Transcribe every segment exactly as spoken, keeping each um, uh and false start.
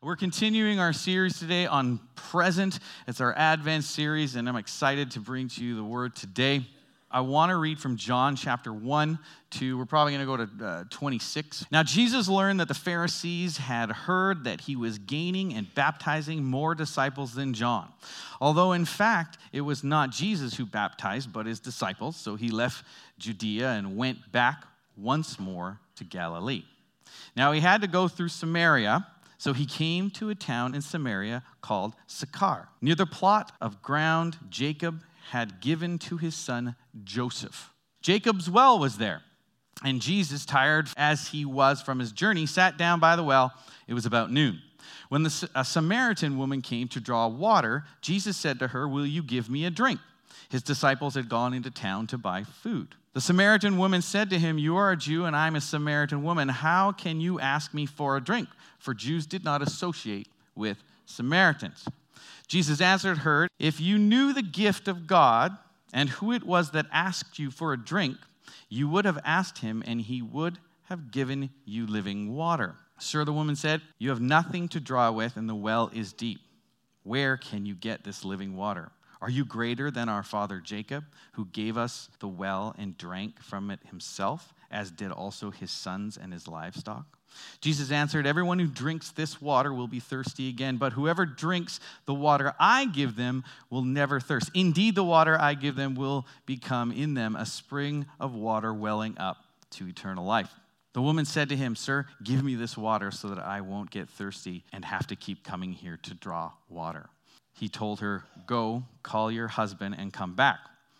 We're continuing our series today on present. It's our Advent series, and I'm excited to bring to you the word today. I want to read from John chapter one to, we're probably going to go to uh, twenty-six. Now, Jesus learned that the Pharisees had heard that he was gaining and baptizing more disciples than John. Although, in fact, it was not Jesus who baptized, but his disciples. So he left Judea and went back once more to Galilee. Now, he had to go through Samaria. So he came to a town in Samaria called Sychar, near the plot of ground Jacob had given to his son Joseph. Jacob's well was there, and Jesus, tired as he was from his journey, sat down by the well. It was about noon. When the, a Samaritan woman came to draw water, Jesus said to her, "Will you give me a drink?" His disciples had gone into town to buy food. The Samaritan woman said to him, "You are a Jew, and I am a Samaritan woman. How can you ask me for a drink?" For Jews did not associate with Samaritans. Jesus answered her, "If you knew the gift of God and who it was that asked you for a drink, you would have asked him, and he would have given you living water." "Sir," the woman said, "you have nothing to draw with, and the well is deep. Where can you get this living water? Are you greater than our father Jacob, who gave us the well and drank from it himself, as did also his sons and his livestock?" Jesus answered, "Everyone who drinks this water will be thirsty again, but whoever drinks the water I give them will never thirst. Indeed, the water I give them will become in them a spring of water welling up to eternal life." The woman said to him, "Sir, give me this water so that I won't get thirsty and have to keep coming here to draw water." He told her, "Go, call your husband and come back."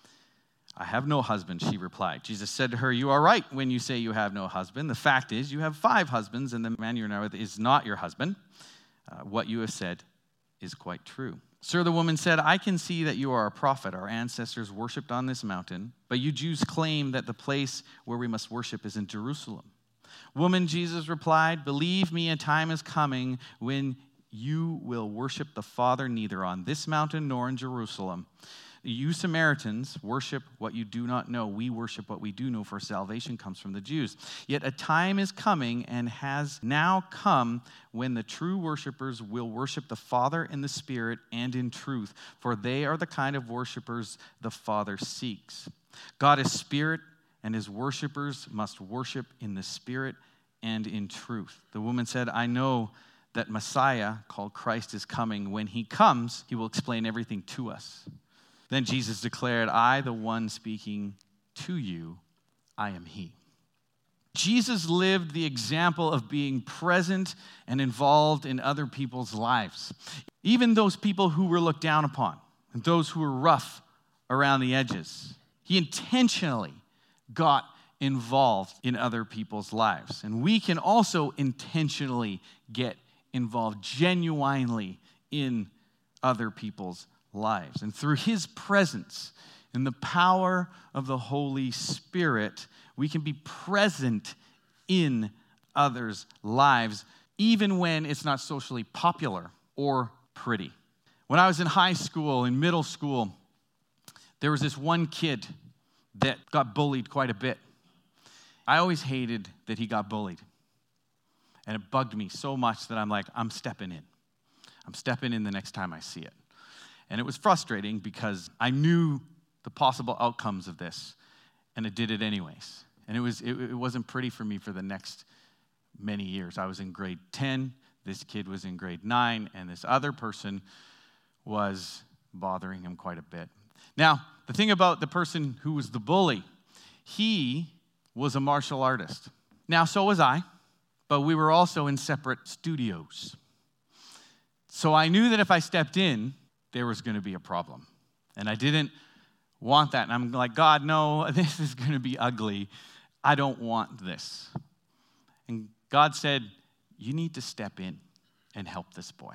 "I have no husband," she replied. Jesus said to her, "You are right when you say you have no husband. The fact is, you have five husbands, and the man you're now with is not your husband. Uh, what you have said is quite true." "Sir," the woman said, "I can see that you are a prophet. Our ancestors worshipped on this mountain, but you Jews claim that the place where we must worship is in Jerusalem." "Woman," Jesus replied, "believe me, a time is coming when you will worship the Father neither on this mountain nor in Jerusalem. You Samaritans worship what you do not know. We worship what we do know, for salvation comes from the Jews. Yet a time is coming and has now come when the true worshipers will worship the Father in the Spirit and in truth, for they are the kind of worshipers the Father seeks. God is Spirit, and his worshipers must worship in the Spirit and in truth." The woman said, "I know that Messiah, called Christ, is coming. When he comes, he will explain everything to us." Then Jesus declared, "I, the one speaking to you, I am he." Jesus lived the example of being present and involved in other people's lives, even those people who were looked down upon and those who were rough around the edges. He intentionally got involved in other people's lives. And we can also intentionally get involved genuinely in other people's lives. And through his presence and the power of the Holy Spirit, we can be present in others' lives, even when it's not socially popular or pretty. When I was in high school, in middle school, there was this one kid that got bullied quite a bit. I always hated that he got bullied. And it bugged me so much that I'm like, I'm stepping in. I'm stepping in the next time I see it. And it was frustrating because I knew the possible outcomes of this, and I did it anyways. And it was it, it wasn't pretty for me for the next many years. I was in grade ten, this kid was in grade nine, and this other person was bothering him quite a bit. Now, the thing about the person who was the bully, he was a martial artist. Now, so was I, but we were also in separate studios. So I knew that if I stepped in, there was going to be a problem. And I didn't want that. And I'm like, God, no, this is going to be ugly. I don't want this. And God said, you need to step in and help this boy.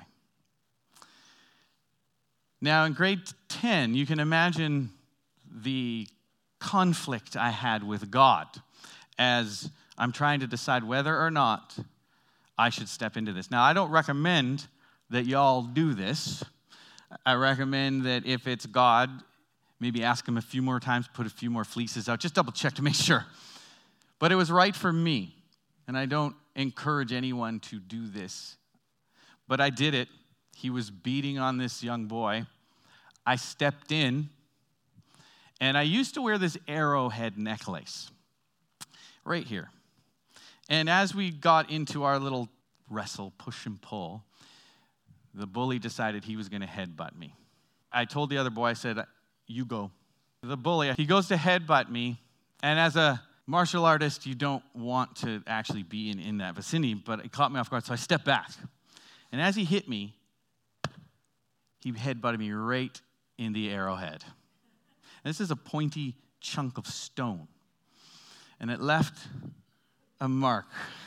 Now, in grade ten, you can imagine the conflict I had with God as I'm trying to decide whether or not I should step into this. Now, I don't recommend that y'all do this. I recommend that if it's God, maybe ask him a few more times, put a few more fleeces out, just double check to make sure. But it was right for me, and I don't encourage anyone to do this. but I did it. He was beating on this young boy. I stepped in, and I used to wear this arrowhead necklace right here. And as we got into our little wrestle, push and pull, the bully decided he was going to headbutt me. I told the other boy, I said, you go. The bully, he goes to headbutt me, and as a martial artist, you don't want to actually be in, in that vicinity, but it caught me off guard, so I stepped back. And as he hit me, he headbutted me right in the arrowhead. And this is a pointy chunk of stone, and it left a mark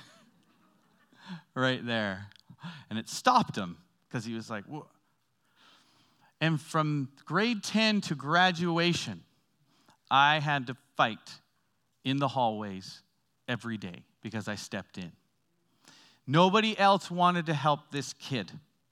right there. And it stopped him, because he was like, whoa. And from grade ten to graduation, I had to fight in the hallways every day because I stepped in. Nobody else wanted to help this kid.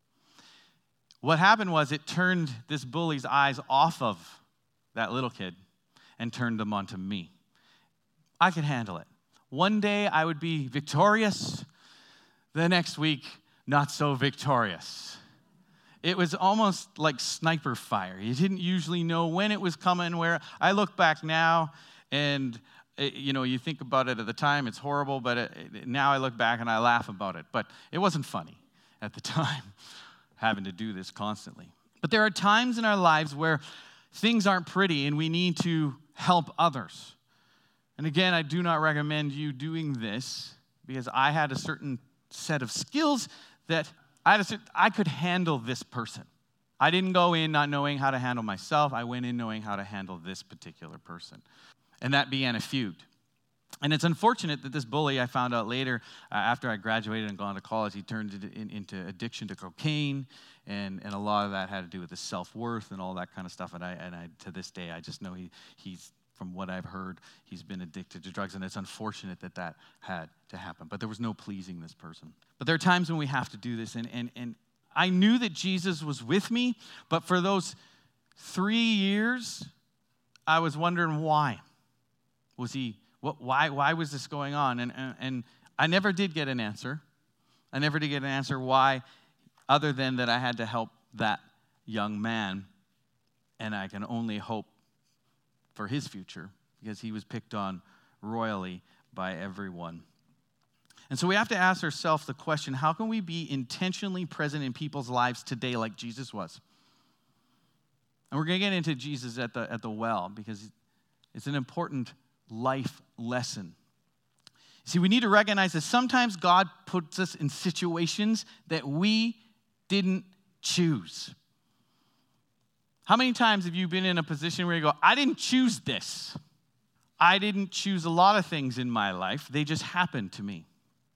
What happened was it turned this bully's eyes off of that little kid and turned them onto me. I could handle it. One day I would be victorious. The next week, not so victorious. It was almost like sniper fire. You didn't usually know when it was coming, where. I look back now, and it, you know, you think about it at the time, it's horrible, but it, it, now I look back and I laugh about it. But it wasn't funny at the time, having to do this constantly. But there are times in our lives where things aren't pretty and we need to help others. And again, I do not recommend you doing this, because I had a certain set of skills that I, had a, I could handle this person. I didn't go in not knowing how to handle myself. I went in knowing how to handle this particular person. And that began a feud. And it's unfortunate that this bully, I found out later, uh, after I graduated and gone to college, he turned it in, into addiction to cocaine, and, and a lot of that had to do with his self-worth and all that kind of stuff. And I, and I, to this day, I just know he, he's, from what I've heard, he's been addicted to drugs, and it's unfortunate that that had to happen. But there was no pleasing this person. But there are times when we have to do this, and, and, and I knew that Jesus was with me, but for those three years, I was wondering why. Was he, what, why, why was this going on? And, and, and I never did get an answer. I never did get an answer why, other than that I had to help that young man, and I can only hope for his future, because he was picked on royally by everyone. And so we have to ask ourselves the question, how can we be intentionally present in people's lives today like Jesus was? And we're going to get into Jesus at the, at the well, because it's an important life lesson. See, we need to recognize that sometimes God puts us in situations that we didn't choose. How many times have you been in a position where you go, I didn't choose this. I didn't choose a lot of things in my life. They just happened to me.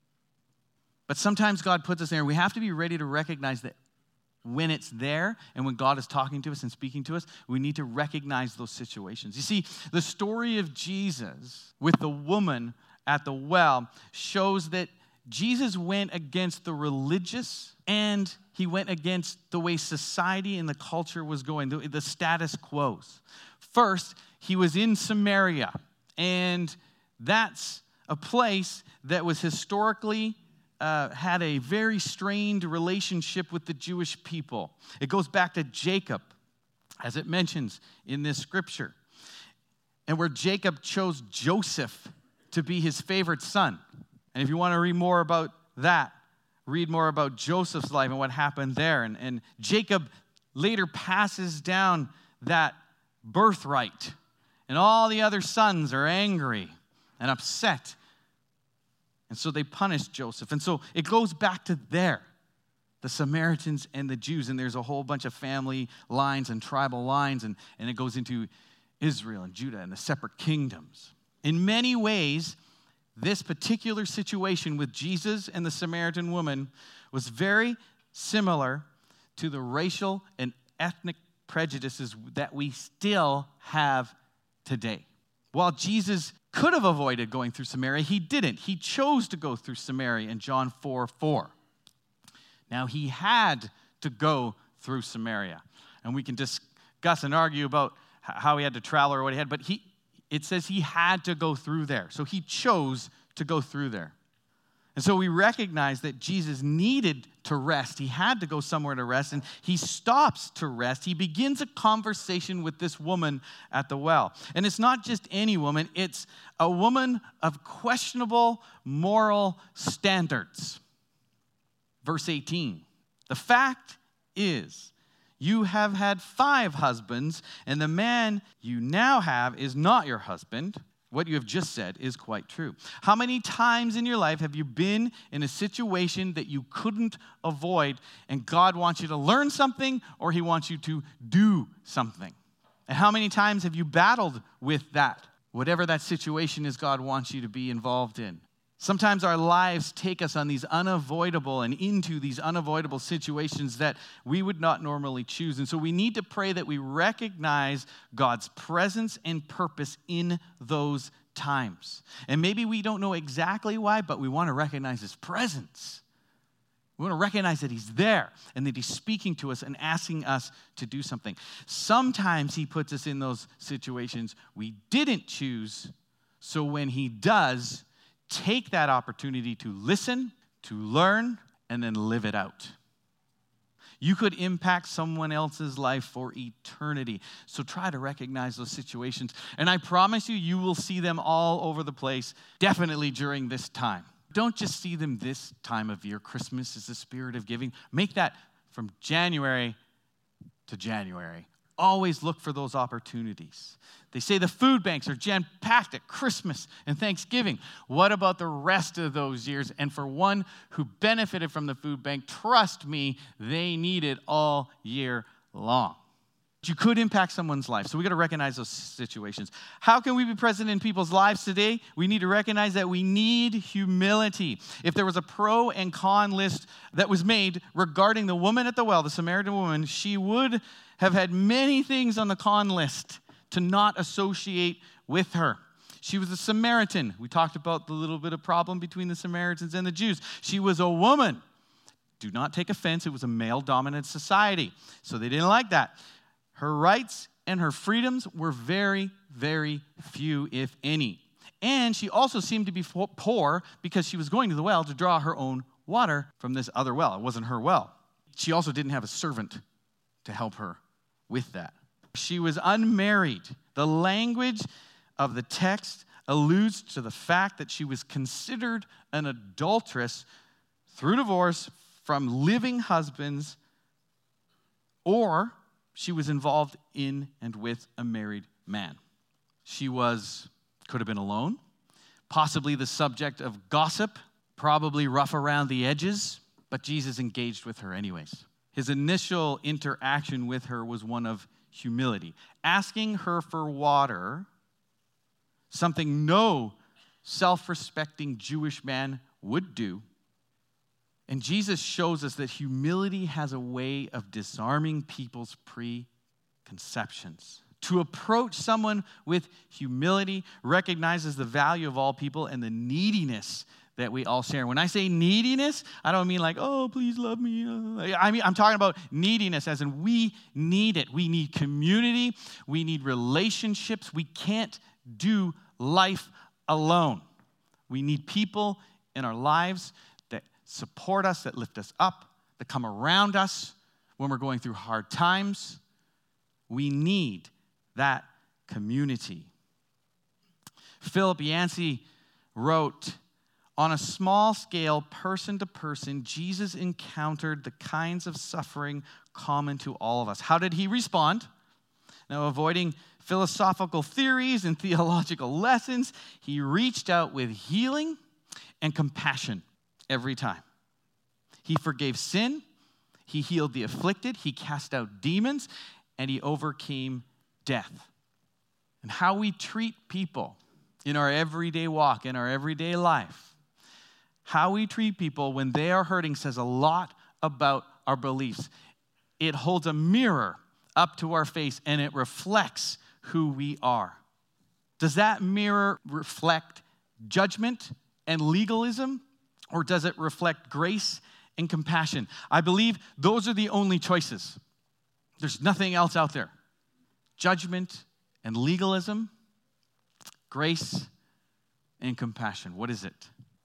But sometimes God puts us there, and we have to be ready to recognize that when it's there and when God is talking to us and speaking to us, we need to recognize those situations. You see, the story of Jesus with the woman at the well shows that Jesus went against the religious, and he went against the way society and the culture was going, the, the status quo. First, he was in Samaria, and that's a place that was historically uh, had a very strained relationship with the Jewish people. It goes back to Jacob, as it mentions in this scripture, and where Jacob chose Joseph to be his favorite son. And if you want to read more about that, read more about Joseph's life and what happened there. And, and Jacob later passes down that birthright. And all the other sons are angry and upset. And so they punish Joseph. And so it goes back to there, the Samaritans and the Jews. And there's a whole bunch of family lines and tribal lines. And, and it goes into Israel and Judah and the separate kingdoms. In many ways, this particular situation with Jesus and the Samaritan woman was very similar to the racial and ethnic prejudices that we still have today. While Jesus could have avoided going through Samaria, he didn't. He chose to go through Samaria in John four four. Now, he had to go through Samaria. And we can discuss and argue about how he had to travel or what he had, but he it says he had to go through there. So he chose to go through there. And so we recognize that Jesus needed to rest. He had to go somewhere to rest, and he stops to rest. He begins a conversation with this woman at the well. And it's not just any woman, it's a woman of questionable moral standards. Verse eighteen, the fact is, you have had five husbands, and the man you now have is not your husband. What you have just said is quite true. How many times in your life have you been in a situation that you couldn't avoid, and God wants you to learn something or he wants you to do something? And how many times have you battled with that, whatever that situation is God wants you to be involved in? Sometimes our lives take us on these unavoidable and into these unavoidable situations that we would not normally choose. And so we need to pray that we recognize God's presence and purpose in those times. And maybe we don't know exactly why, but we want to recognize his presence. We want to recognize that he's there and that he's speaking to us and asking us to do something. Sometimes he puts us in those situations we didn't choose, so when he does, take that opportunity to listen, to learn, and then live it out. You could impact someone else's life for eternity. So try to recognize those situations. And I promise you, you will see them all over the place, definitely during this time. Don't just see them this time of year. Christmas is the spirit of giving. Make that from January to January. Always look for those opportunities. They say the food banks are jam-packed at Christmas and Thanksgiving. What about the rest of those years? And for one who benefited from the food bank, trust me, they need it all year long. You could impact someone's life, so we got to recognize those situations. How can we be present in people's lives today? We need to recognize that we need humility. If there was a pro and con list that was made regarding the woman at the well, the Samaritan woman, she would have had many things on the con list to not associate with her. She was a Samaritan. We talked about the little bit of problem between the Samaritans and the Jews. She was a woman. Do not take offense. It was a male-dominant society, so they didn't like that. Her rights and her freedoms were very, very few, if any. And she also seemed to be poor because she was going to the well to draw her own water from this other well. It wasn't her well. She also didn't have a servant to help her with that. She was unmarried. The language of the text alludes to the fact that she was considered an adulteress through divorce from living husbands, or she was involved in and with a married man. She was, could have been alone, possibly the subject of gossip, probably rough around the edges, but Jesus engaged with her anyways. His initial interaction with her was one of humility, asking her for water, something no self-respecting Jewish man would do. And Jesus shows us that humility has a way of disarming people's preconceptions. To approach someone with humility recognizes the value of all people and the neediness that we all share. When I say neediness, I don't mean like, oh, please love me. I mean, I'm talking about neediness as in we need it. We need community. We need relationships. We can't do life alone. We need people in our lives that support us, that lift us up, that come around us when we're going through hard times. We need that community. Philip Yancey wrote, on a small scale, person to person, Jesus encountered the kinds of suffering common to all of us. How did he respond? Now, avoiding philosophical theories and theological lessons, he reached out with healing and compassion every time. He forgave sin, he healed the afflicted, he cast out demons, and he overcame death. And how we treat people in our everyday walk, in our everyday life, how we treat people when they are hurting says a lot about our beliefs. It holds a mirror up to our face and it reflects who we are. Does that mirror reflect judgment and legalism, or does it reflect grace and compassion? I believe those are the only choices. There's nothing else out there. Judgment and legalism, grace and compassion. What is it?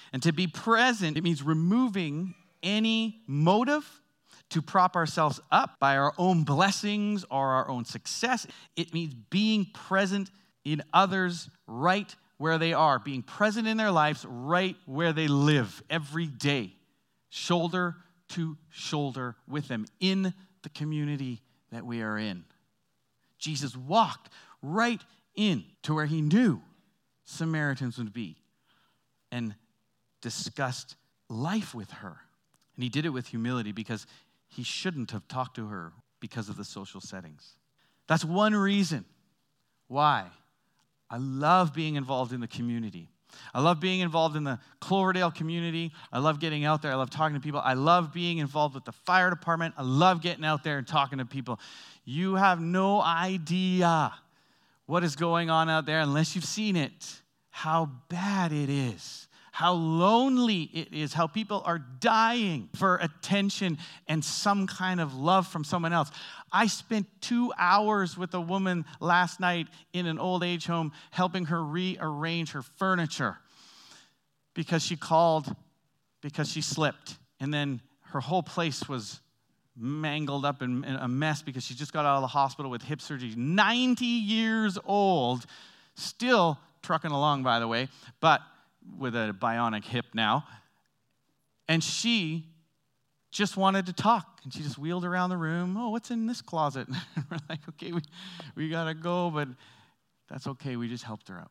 And to be present, it means removing any motive to prop ourselves up by our own blessings or our own success. It means being present in others right where they are, being present in their lives right where they live every day, shoulder to shoulder with them in the community that we are in. Jesus walked right in to where he knew Samaritans would be and discussed life with her. And he did it with humility because he shouldn't have talked to her because of the social settings. That's one reason why I love being involved in the community. I love being involved in the Cloverdale community. I love getting out there. I love talking to people. I love being involved with the fire department. I love getting out there and talking to people. You have no idea what is going on out there unless you've seen it, how bad it is, how lonely it is, how people are dying for attention and some kind of love from someone else. I spent two hours with a woman last night in an old age home helping her rearrange her furniture because she called because she slipped. And then her whole place was mangled up in a mess because she just got out of the hospital with hip surgery. ninety years old, still trucking along, by the way, but with a bionic hip now. And she just wanted to talk. And she just wheeled around the room. Oh, what's in this closet? We're like, okay, we, we got to go, but that's okay. We just helped her out.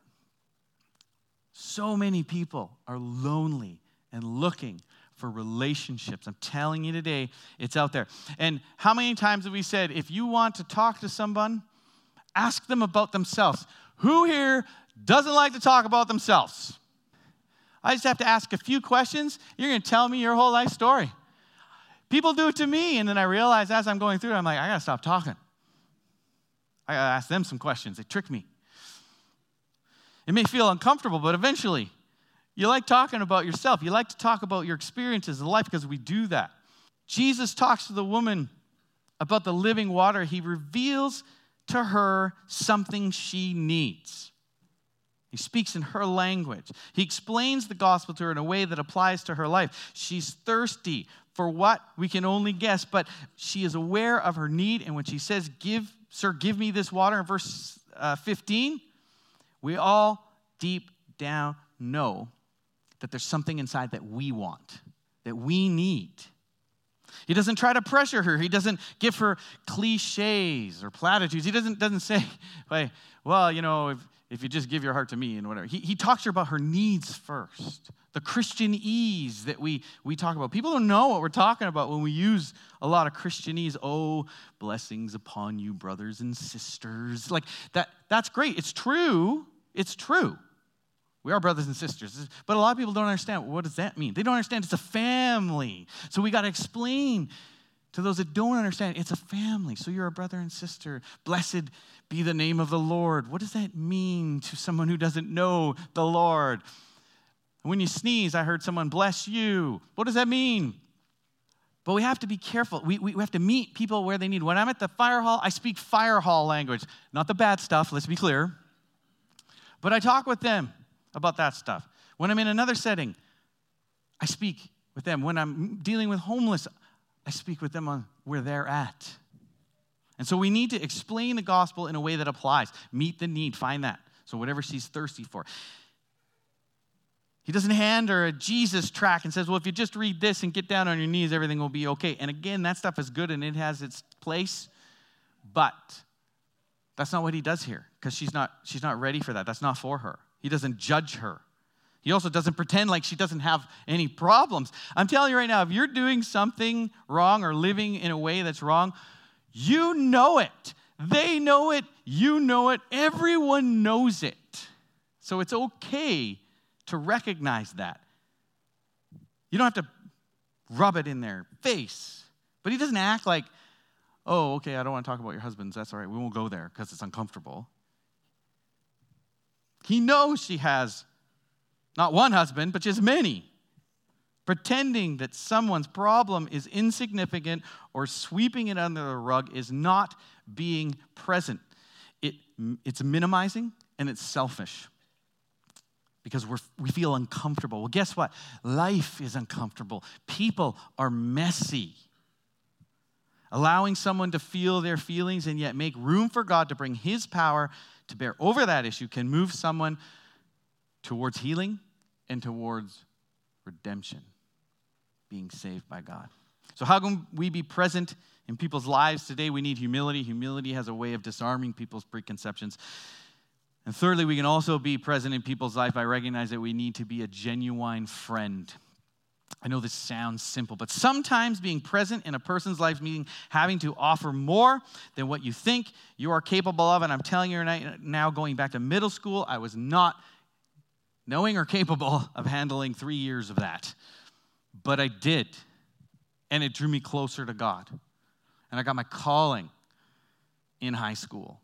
So many people are lonely and looking for relationships. I'm telling you today, it's out there. And how many times have we said, if you want to talk to someone, ask them about themselves. Who here doesn't like to talk about themselves? I just have to ask a few questions. You're going to tell me your whole life story. People do it to me, and then I realize as I'm going through it, I'm like, I got to stop talking. I got to ask them some questions. They trick me. It may feel uncomfortable, but eventually, you like talking about yourself. You like to talk about your experiences in life because we do that. Jesus talks to the woman about the living water. He reveals to her something she needs. He speaks in her language. He explains the gospel to her in a way that applies to her life. She's thirsty for what we can only guess, but she is aware of her need. And when she says, "Give, sir, give me this water," in verse uh, fifteen, we all deep down know that there's something inside that we want, that we need. He doesn't try to pressure her. He doesn't give her cliches or platitudes. He doesn't, doesn't say, hey, well, you know, if, if you just give your heart to me and whatever. He, he talks to her about her needs first, the Christianese that we, we talk about. People don't know what we're talking about when we use a lot of Christianese. Oh, blessings upon you, brothers and sisters. Like, that. that's great. It's true. It's true. We are brothers and sisters. But a lot of people don't understand, what does that mean? They don't understand it's a family. So we got to explain to those that don't understand, it's a family. So you're a brother and sister. Blessed be the name of the Lord. What does that mean to someone who doesn't know the Lord? When you sneeze, I heard someone bless you. What does that mean? But we have to be careful. We, we, we have to meet people where they need. When I'm at the fire hall, I speak fire hall language. Not the bad stuff, let's be clear. But I talk with them about that stuff. When I'm in another setting, I speak with them. When I'm dealing with homeless, I speak with them on where they're at. And so we need to explain the gospel in a way that applies. Meet the need, find that. So whatever she's thirsty for. He doesn't hand her a Jesus tract and says, well, if you just read this and get down on your knees, everything will be okay. And again, that stuff is good and it has its place, but that's not what he does here because she's not, she's not ready for that. That's not for her. He doesn't judge her. He also doesn't pretend like she doesn't have any problems. I'm telling you right now, if you're doing something wrong or living in a way that's wrong, you know it. They know it. You know it. Everyone knows it. So it's okay to recognize that. You don't have to rub it in their face. But he doesn't act like, oh, okay, I don't want to talk about your husbands. That's all right. We won't go there because it's uncomfortable. He knows she has not one husband, but just many. Pretending that someone's problem is insignificant or sweeping it under the rug is not being present. It, it's minimizing and it's selfish. because we're, we feel uncomfortable. Well, guess what? Life is uncomfortable. People are messy. Allowing someone to feel their feelings and yet make room for God to bring his power to bear over that issue can move someone towards healing and towards redemption, being saved by God. So how can we be present in people's lives today? We need humility. Humility has a way of disarming people's preconceptions. And thirdly, we can also be present in people's life by recognizing that we need to be a genuine friend. I know this sounds simple, but sometimes being present in a person's life meaning having to offer more than what you think you are capable of. And I'm telling you right now, going back to middle school, I was not knowing or capable of handling three years of that. But I did. And it drew me closer to God. And I got my calling in high school,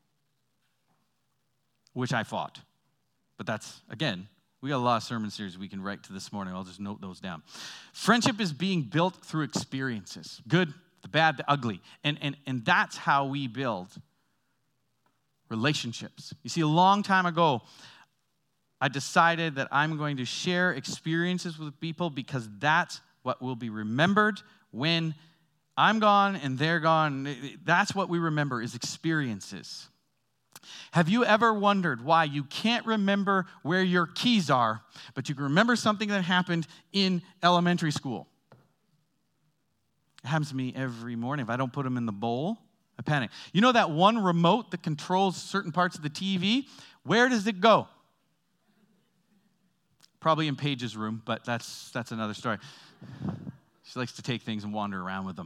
which I fought. But that's, again, we got a lot of sermon series we can write to this morning. I'll just note those down. Friendship is being built through experiences. Good, the bad, the ugly. And, and, and that's how we build relationships. You see, a long time ago, I decided that I'm going to share experiences with people because that's what will be remembered when I'm gone and they're gone. That's what we remember is experiences. Have you ever wondered why you can't remember where your keys are, but you can remember something that happened in elementary school? It happens to me every morning. If I don't put them in the bowl, I panic. You know that one remote that controls certain parts of the T V? Where does it go? Probably in Paige's room, but that's that's another story. She likes to take things and wander around with them.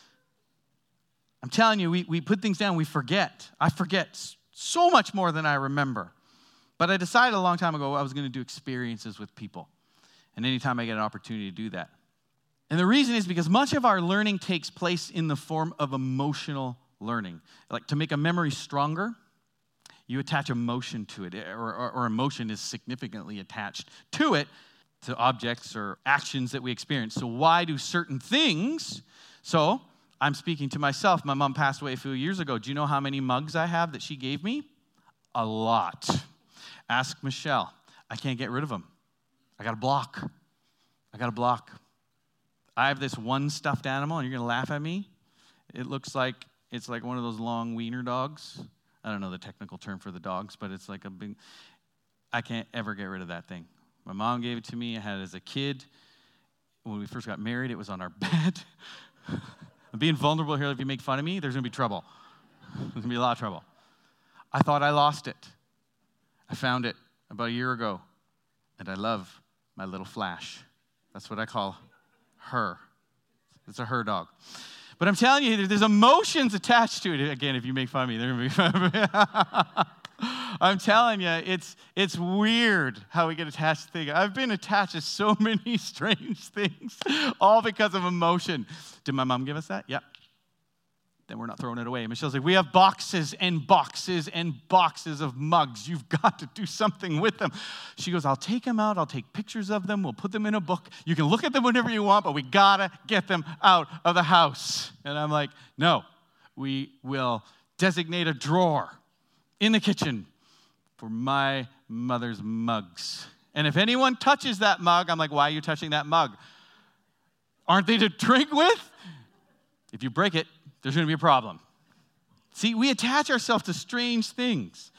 I'm telling you, we, we put things down, we forget. I forget so much more than I remember. But I decided a long time ago I was going to do experiences with people. And anytime I get an opportunity to do that. And the reason is because much of our learning takes place in the form of emotional learning. Like to make a memory stronger, you attach emotion to it, or, or, or emotion is significantly attached to it, to objects or actions that we experience. So why do certain things? So I'm speaking to myself. My mom passed away a few years ago. Do you know how many mugs I have that she gave me? A lot. Ask Michelle. I can't get rid of them. I got a block. I got a block. I have this one stuffed animal, and you're going to laugh at me. It looks like it's like one of those long wiener dogs. I don't know the technical term for the dogs, but it's like a big, I can't ever get rid of that thing. My mom gave it to me. I had it as a kid. When we first got married, it was on our bed. I'm being vulnerable here. If you make fun of me, there's going to be trouble. There's going to be a lot of trouble. I thought I lost it. I found it about a year ago, and I love my little Flash. That's what I call her. It's a her dog. But I'm telling you, there's emotions attached to it. Again, if you make fun of me, they're going to make fun of me. I'm telling you, it's it's weird how we get attached to things. I've been attached to so many strange things, all because of emotion. Did my mom give us that? Yep. Then we're not throwing it away. Michelle's like, we have boxes and boxes and boxes of mugs. You've got to do something with them. She goes, I'll take them out. I'll take pictures of them. We'll put them in a book. You can look at them whenever you want, but we got to get them out of the house. And I'm like, no, we will designate a drawer in the kitchen for my mother's mugs. And if anyone touches that mug, I'm like, why are you touching that mug? Aren't they to drink with? If you break it, there's going to be a problem. See, we attach ourselves to strange things.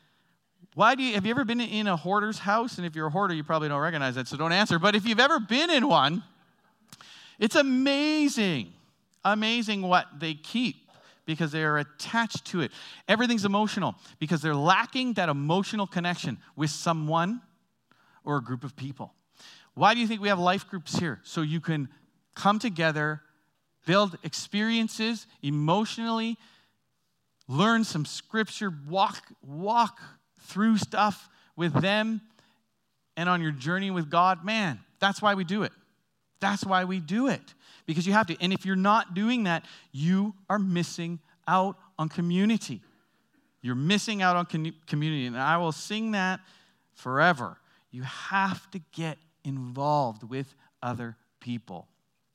Why do you, have you ever been in a hoarder's house? And if you're a hoarder, you probably don't recognize that, so don't answer. But if you've ever been in one, it's amazing, amazing what they keep because they are attached to it. Everything's emotional because they're lacking that emotional connection with someone or a group of people. Why do you think we have life groups here? So you can come together, build experiences emotionally, learn some scripture, walk, walk through stuff with them, and on your journey with God. Man, that's why we do it. That's why we do it. Because you have to. And if you're not doing that, you are missing out on community. You're missing out on con- community. And I will sing that forever. You have to get involved with other people.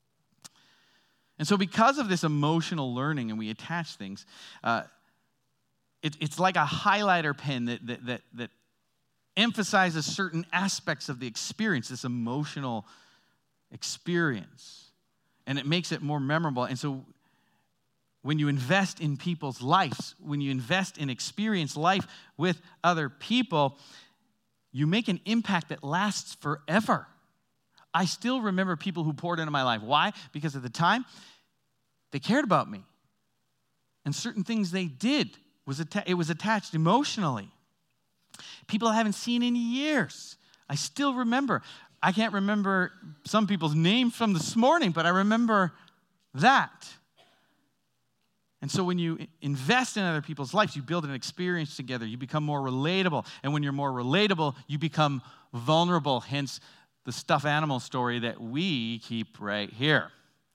And so because of this emotional learning and we attach things, uh, it, it's like a highlighter pen that, that, that, that emphasizes certain aspects of the experience, this emotional experience, and it makes it more memorable. And so when you invest in people's lives, when you invest in experience life with other people, you make an impact that lasts forever. I still remember people who poured into my life. Why? Because at the time, they cared about me. And certain things they did, was atta- it was attached emotionally. People I haven't seen in years. I still remember. I can't remember some people's names from this morning, but I remember that. And so when you invest in other people's lives, you build an experience together. You become more relatable. And when you're more relatable, you become vulnerable, hence the stuffed animal story that we keep right here.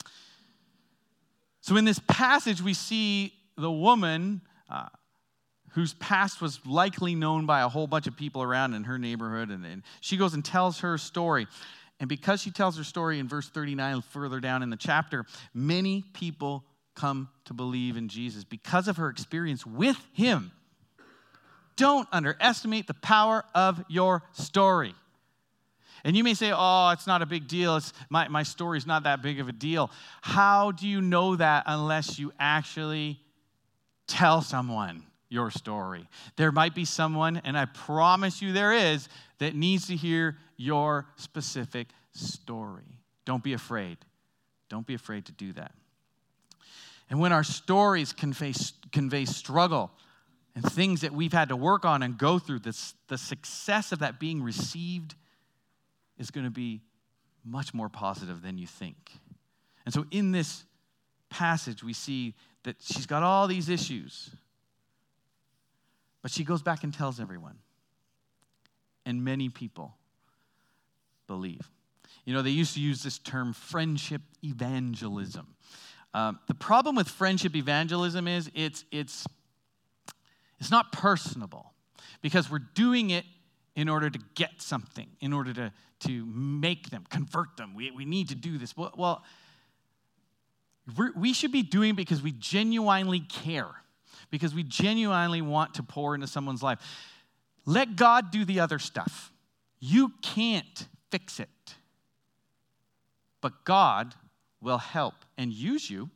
So in this passage, we see the woman uh, whose past was likely known by a whole bunch of people around in her neighborhood. And, and she goes and tells her story. And because she tells her story in verse thirty-nine, further down in the chapter, many people come to believe in Jesus because of her experience with him. Don't underestimate the power of your story. And you may say, oh, it's not a big deal. It's, my, my story's not that big of a deal. How do you know that unless you actually tell someone your story? There might be someone, and I promise you there is, that needs to hear your specific story. Don't be afraid. Don't be afraid to do that. And when our stories convey, convey struggle and things that we've had to work on and go through, this, the success of that being received is going to be much more positive than you think. And so in this passage, we see that she's got all these issues, but she goes back and tells everyone. And many people believe. You know, they used to use this term friendship evangelism. Um, the problem with friendship evangelism is it's it's it's not personable because we're doing it in order to get something, in order to, to make them, convert them. We, we need to do this. Well, well we're, we should be doing it because we genuinely care, because we genuinely want to pour into someone's life. Let God do the other stuff. You can't fix it, but God will help and use you.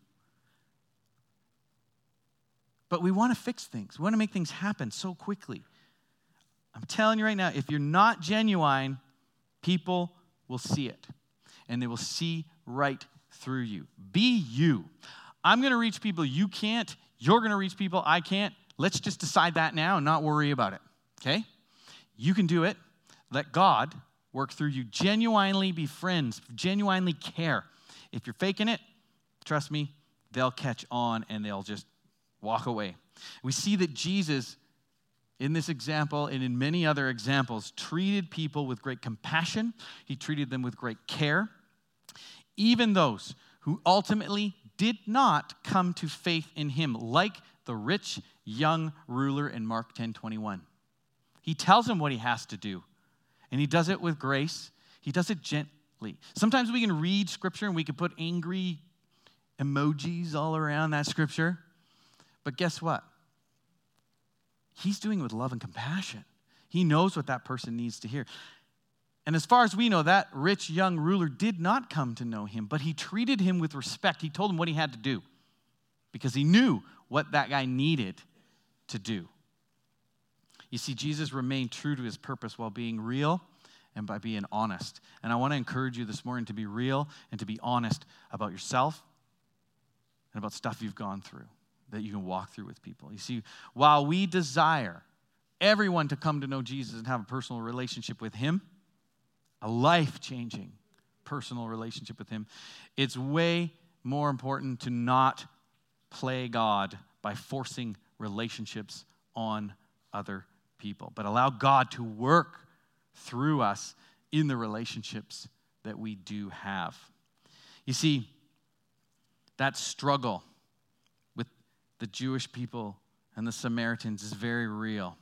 But we want to fix things. We want to make things happen so quickly. I'm telling you right now, if you're not genuine, people will see it. And they will see right through you. Be you. I'm going to reach people you can't. You're going to reach people I can't. Let's just decide that now and not worry about it. Okay? You can do it. Let God work through you. Genuinely be friends. Genuinely care. If you're faking it, trust me, they'll catch on and they'll just walk away. We see that Jesus, in this example and in many other examples, treated people with great compassion. He treated them with great care. Even those who ultimately did not come to faith in him, like the rich young ruler in Mark ten twenty-one. He tells him what he has to do, and he does it with grace. He does it gently. Sometimes we can read Scripture and we can put angry emojis all around that Scripture, but guess what? He's doing it with love and compassion. He knows what that person needs to hear. And as far as we know, that rich young ruler did not come to know him, but he treated him with respect. He told him what he had to do because he knew what that guy needed to do. You see, Jesus remained true to his purpose while being real and by being honest. And I want to encourage you this morning to be real and to be honest about yourself and about stuff you've gone through that you can walk through with people. You see, while we desire everyone to come to know Jesus and have a personal relationship with him, a life-changing personal relationship with him, it's way more important to not play God by forcing relationships on other people, but allow God to work through us in the relationships that we do have. You see, that struggle with the Jewish people and the Samaritans is very real.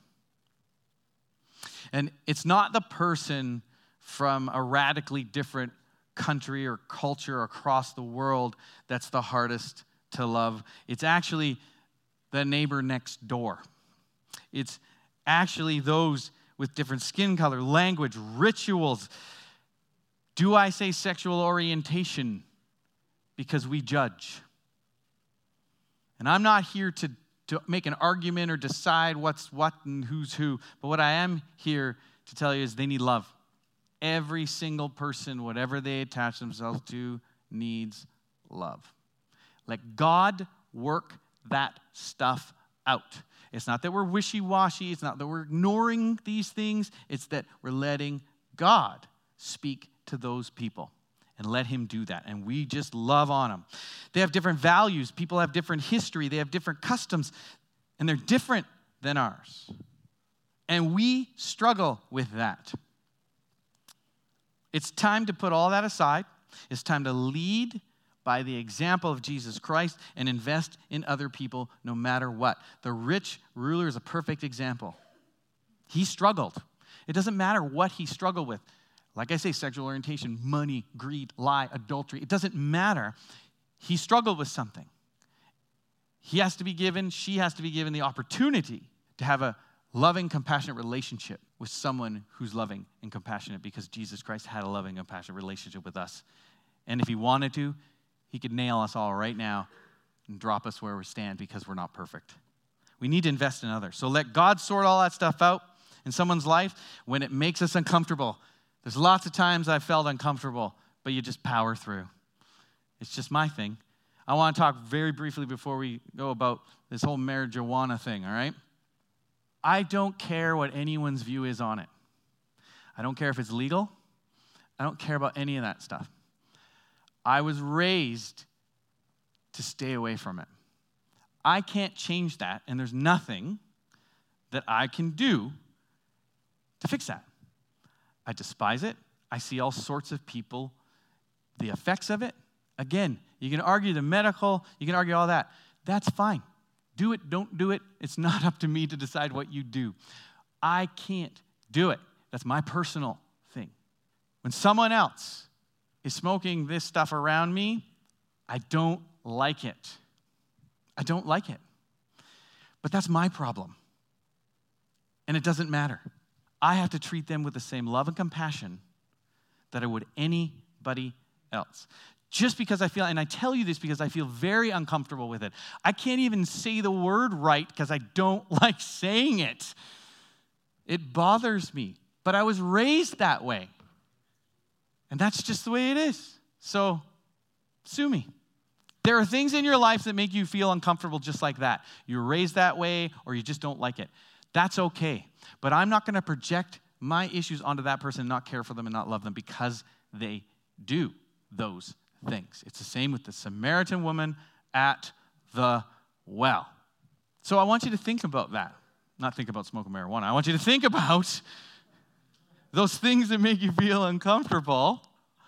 And it's not the person from a radically different country or culture across the world that's the hardest to love. It's actually the neighbor next door. It's actually those with different skin color, language, rituals. Do I say sexual orientation? Because we judge. And I'm not here to, to make an argument or decide what's what and who's who. But what I am here to tell you is they need love. Every single person, whatever they attach themselves to, needs love. Let God work that stuff out. It's not that we're wishy-washy. It's not that we're ignoring these things. It's that we're letting God speak to those people and let him do that. And we just love on them. They have different values. People have different history. They have different customs. And they're different than ours. And we struggle with that. It's time to put all that aside. It's time to lead by the example of Jesus Christ and invest in other people no matter what. The rich ruler is a perfect example. He struggled. It doesn't matter what he struggled with. Like I say, sexual orientation, money, greed, lie, adultery. It doesn't matter. He struggled with something. He has to be given, she has to be given the opportunity to have a loving, compassionate relationship with someone who's loving and compassionate, because Jesus Christ had a loving and compassionate relationship with us. And if he wanted to, he could nail us all right now and drop us where we stand because we're not perfect. We need to invest in others. So let God sort all that stuff out in someone's life when it makes us uncomfortable. There's lots of times I've felt uncomfortable, but you just power through. It's just my thing. I want to talk very briefly before we go about this whole marijuana thing, all right? I don't care what anyone's view is on it. I don't care if it's legal. I don't care about any of that stuff. I was raised to stay away from it. I can't change that, and there's nothing that I can do to fix that. I despise it. I see all sorts of people, the effects of it. Again, you can argue the medical, you can argue all that. That's fine. Do it, don't do it. It's not up to me to decide what you do. I can't do it. That's my personal thing. When someone else is smoking this stuff around me, I don't like it. I don't like it. But that's my problem. And it doesn't matter. I have to treat them with the same love and compassion that I would anybody else. Just because I feel, and I tell you this because I feel very uncomfortable with it. I can't even say the word right because I don't like saying it. It bothers me. But I was raised that way. And that's just the way it is. So, sue me. There are things in your life that make you feel uncomfortable just like that. You're raised that way or you just don't like it. That's okay. But I'm not going to project my issues onto that person and not care for them and not love them because they do those things. It's the same with the Samaritan woman at the well. So I want you to think about that. Not think about smoking marijuana. I want you to think about those things that make you feel uncomfortable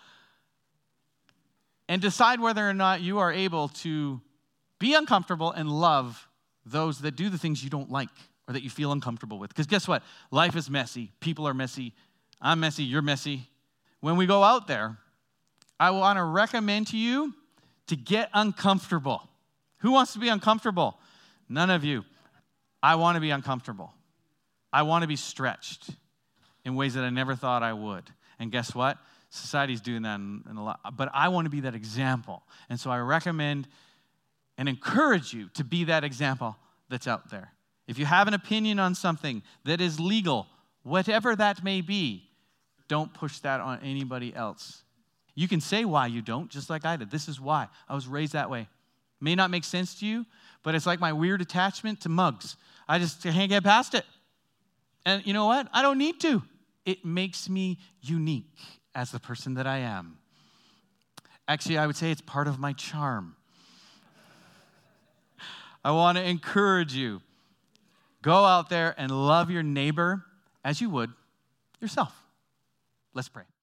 and decide whether or not you are able to be uncomfortable and love those that do the things you don't like or that you feel uncomfortable with. Because guess what? Life is messy. People are messy. I'm messy. You're messy. When we go out there, I want to recommend to you to get uncomfortable. Who wants to be uncomfortable? None of you. I want to be uncomfortable. I want to be stretched in ways that I never thought I would. And guess what? Society's doing that in, in a lot. But I want to be that example. And so I recommend and encourage you to be that example that's out there. If you have an opinion on something that is legal, whatever that may be, don't push that on anybody else. You can say why you don't, just like I did. This is why. I was raised that way. May not make sense to you, but it's like my weird attachment to mugs. I just can't get past it. And you know what? I don't need to. It makes me unique as the person that I am. Actually, I would say it's part of my charm. I want to encourage you. Go out there and love your neighbor as you would yourself. Let's pray.